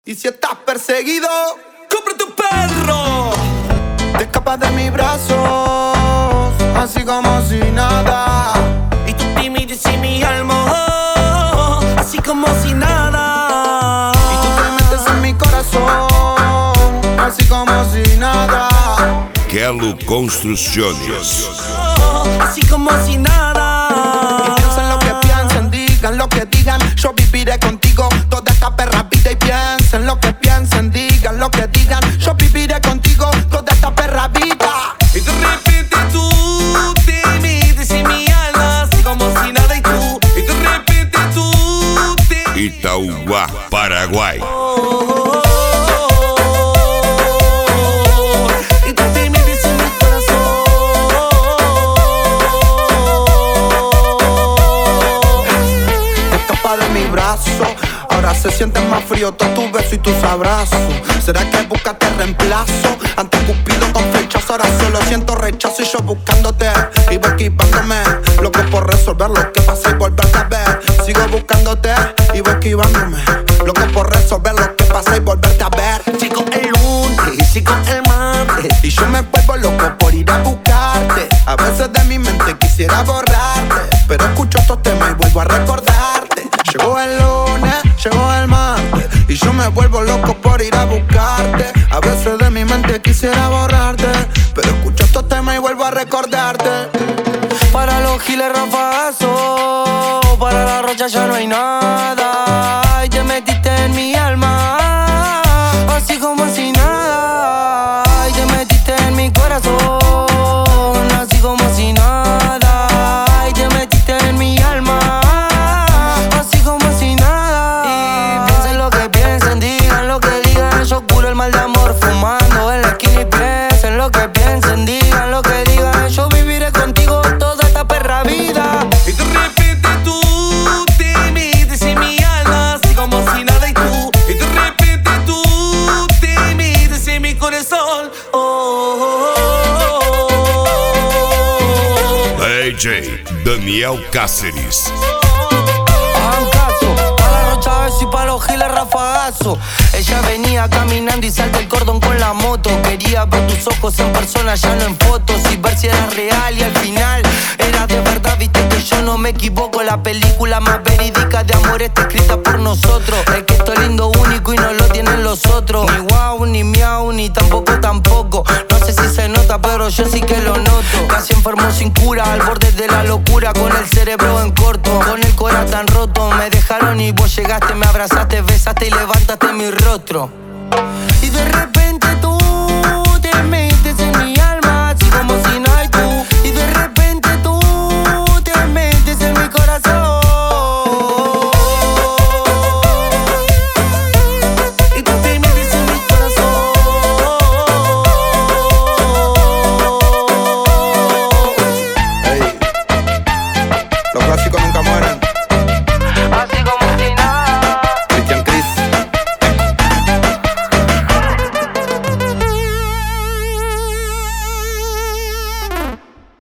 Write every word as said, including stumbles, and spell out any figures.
Y si estás perseguido, ¡compra tu perro! te escapas de mis brazos, así como si nada. Y tu timidez y mi alma, así como si nada. Y tú te metes en mi corazón, así como si nada. Kelo Construções. Así como si nada. Y piensen lo que piensen, digan lo que digan. Yo viviré contigo toda esta perra vida. Y piensen lo que piensen, digan lo que digan. Yo viviré contigo toda esta perra vida. Y de repente tú te metes en mi alma, así como si nada. Y tú, y de repente tú te Itauguá, Paraguai. Y tú te metes en mi corazón. Te escapas de mi brazo, ahora se siente más frío todo tu beso y tus abrazos. ¿Será que buscaste reemplazo? Antes Cupido con flechas, ahora solo siento rechazo. Y yo buscándote, iba esquivándome, loco por resolver lo que pasa y volverte a ver. Sigo buscándote, iba esquivándome, loco por resolver lo que pasa y volverte a ver. Chico el lunes, chico el martes, Y yo me vuelvo loco por ir a buscarte. A veces de mi mente quisiera borrarte, pero escucho estos temas y vuelvo a recordarte. Llegó el lunes, llegó el martes, y yo me vuelvo loco por ir a buscarte. A veces de mi mente quisiera borrarte, pero escucho estos temas y vuelvo a recordarte. Para los giles rafagazos, para la rocha ya no hay nada. Y te metiste en mi alma, así como si nada. Y te metiste en mi corazón, así como si nada. Y te metiste en mi alma, así como si nada. Y piensen lo que piensen, digan lo que digan. Yo curo el mal de amor fumando en la esquina. Y piensen lo que piensen, digan lo que digan. Yo viviré contigo toda esta perra vida. y de repente tú te metes en mi alma, así como si nada. Y tú, y de repente tú te metes en mi corazón. Oh, oh, oh, oh. D J Daniel Cáceres. Hagan caso, pa' la rocha beso y pa' los giles rafagazo. Ella venía caminando y salta el cordón con la moto. Quería ver tus ojos en persona, ya no en fotos. Y ver si eras real y al final era de verdad. Viste que yo no me equivoco. La película más verídica de amor está escrita por nosotros. Es que esto es lindo, único y no lo tienen los otros. Ni guau, ni miau, ni tampoco, tampoco. No sé si se nota, pero yo sí que lo noto. Casi enfermo sin cura, al borde de la locura. Con el cerebro en corto, con el corazón tan roto. Me dejaron y vos llegaste, me abrazaste, besaste y levantaste mi rostro. Y de repente